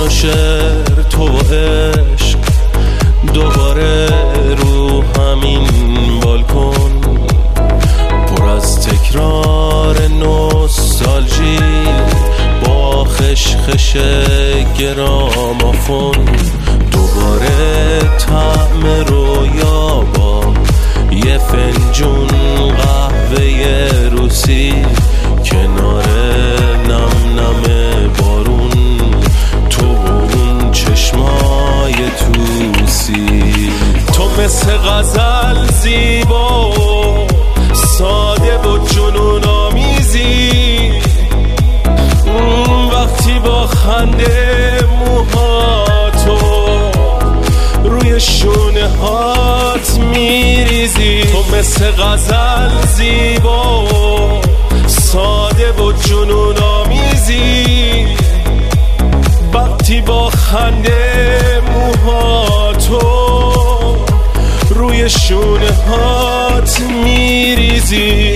من و شعر تو و عشق دوباره رو همین بالکن، پر از تکرار نوستالژی با خشخش گرامافون. دوباره طعم رویا با یه فنجون قهوه روسی کنار نم نم بارون، تو اون چشمای توسی. تو مثل غزل زیبا و ساده و جنون آمیزی، وقتی با خنده موهاتو روی شونه هات میریزی. تو مثل غزل زیبا و ساده و جنون آمیزی، وقتی با خنده موهاتو روی شونه هات میریزی.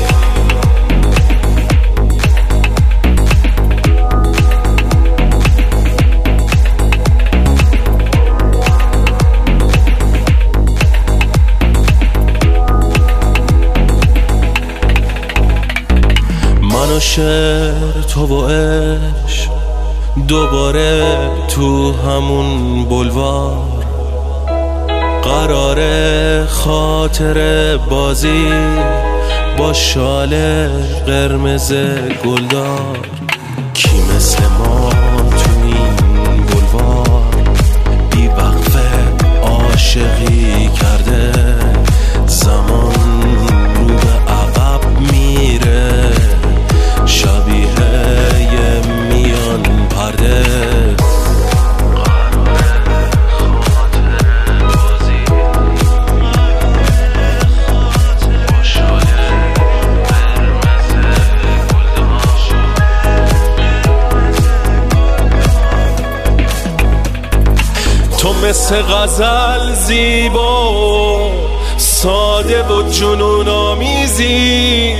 من و شعر تو و عشق دوباره تو همون بلوار، قراره خاطر بازی با شال قرمز گلدار. کی مثل ما تو این بلوار بی وقفه عاشقی کرده، زمان رو به عقب میره شبیه یه میان پرده. تو مثل غزل زیبا و ساده و جنون آمیزی،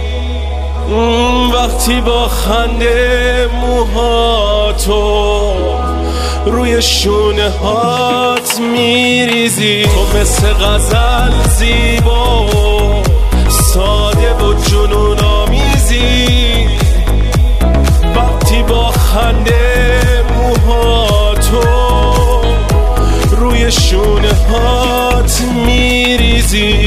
وقتی با خنده موهاتو روی شونه هات میریزی. تو مثل غزل زیبا و ساده و جنون آمیزی، وقتی با خنده موهاتو روی شونه هات میریزی.